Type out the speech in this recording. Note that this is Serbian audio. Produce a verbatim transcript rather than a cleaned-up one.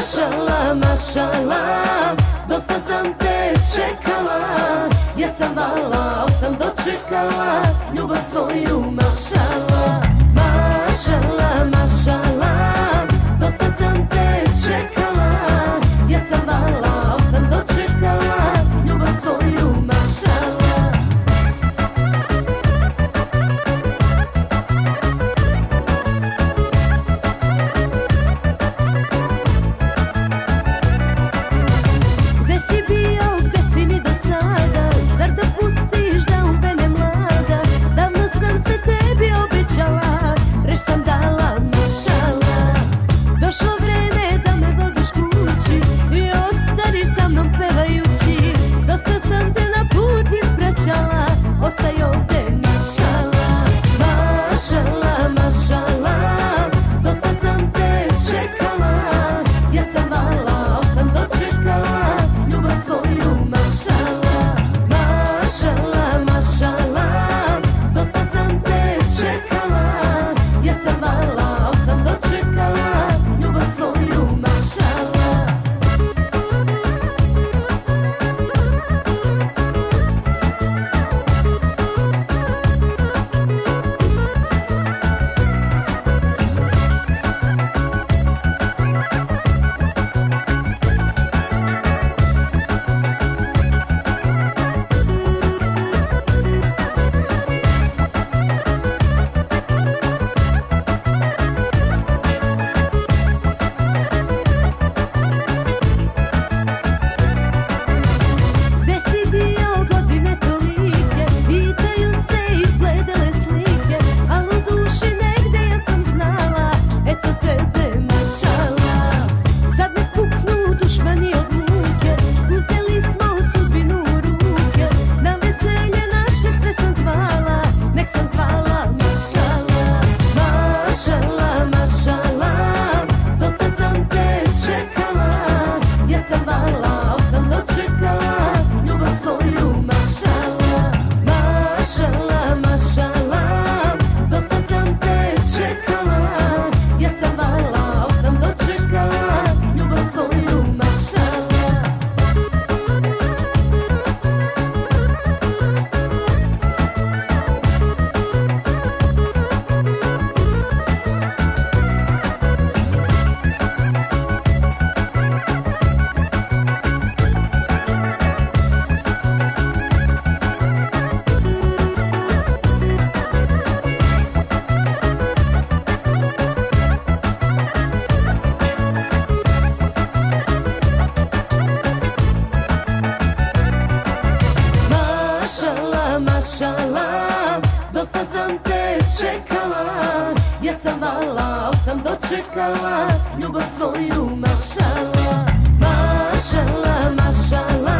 Mašala, mašala, dosta sam te čekala. Ja sam vala, al sam dočekala ljubav svoju. Mašala, mašala, mašala, dosta sam te čekala. Ja sam vala, al sam dočekala ljubav svoju. Mašala. Došlo vreme da me vodiš kući i ostaniš sa mnom pevajući. Dosta sam te na put ispraćala, ostaj ovde. Mašala, mašala, mašala, dosta sam te čekala. Ja sam vala, al sam dočekala ljubav svoju. Mašala, mašala, mašala, dosta sam te čekala. Ja sam vala, al sam dočekala ljubav svoju. Mašala. Mašala, mašala, dosta sam te čekala. Ja sam vala, al sam dočekala ljubav svoju. Mašala, mašala, mašala, dosta sam te čekala. Ja sam vala, al sam dočekala ljubav svoju. Mašala. Mašala, mašala, dosta sam te čekala. Ja sam vala, al sam dočekala ljubav svoju. Mašala, mašala, mašala,